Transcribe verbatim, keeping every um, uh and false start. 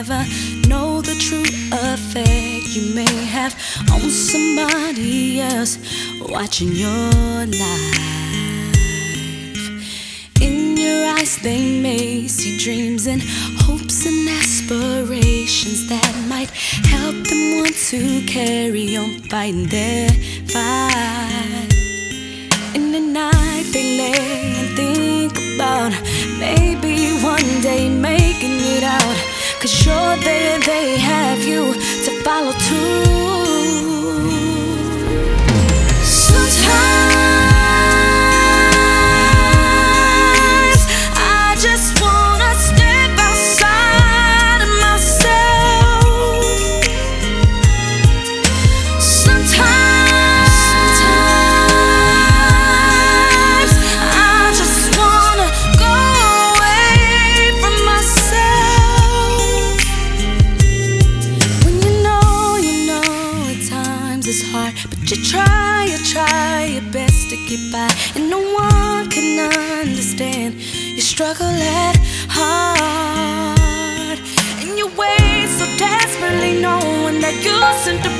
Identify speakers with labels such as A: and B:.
A: never know the true effect you may have on somebody else watching your life. In your eyes they may see dreams and hopes and aspirations that might help them want to carry on fighting their fight. In the night they lay and think about maybe one day making it out, 'cause sure there they have you to follow too. Sometimes I just wanna step outside of myself. Sometimes, sometimes I just wanna go away from myself. When you know, you know at times it's hard, but you try, you try your best to get by, and no one can understand you struggle at heart. And you wait so desperately knowing that you sent the